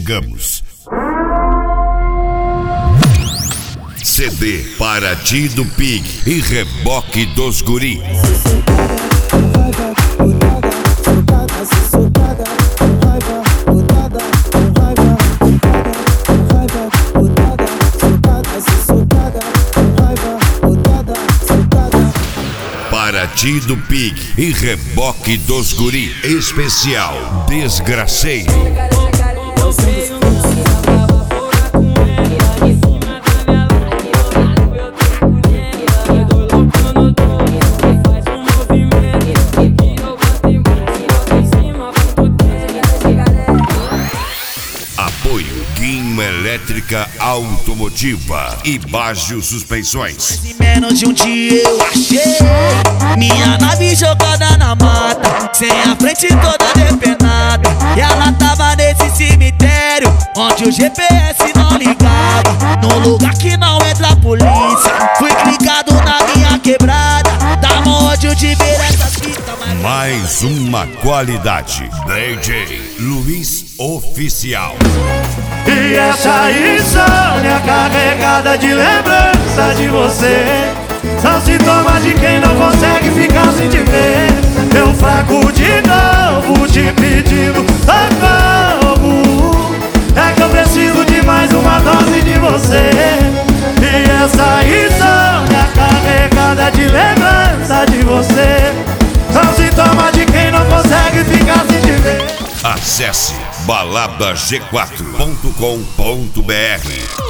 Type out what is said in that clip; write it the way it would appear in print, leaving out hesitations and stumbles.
chegamos. CD Paraty do Pig e Reboque dos Guri. Paraty do Pig e Reboque dos Guri. Especial Desgraceiro. Apoio Guima Elétrica Automotiva e Baggio Suspensões. Em menos de um dia eu achei minha nave jogada na mata, sem a frente toda depenada. E ela tava nesse cemitério onde o GPS não ligava, num lugar que não entra a polícia. Fui clicado na minha quebrada, dá ódio de ver essas fitas. Mais uma qualidade. DJ Luiz Oficial. E essa insônia carregada de lembrança de você são sintomas de quem não consegue ficar sem te ver. Eu fraco de novo te pedindo socorro. É que eu preciso de mais uma dose de você. E essa insônia carregada de lembrança de você são sintomas de quem não consegue ficar sem te ver. Acesse baladag4.com.br.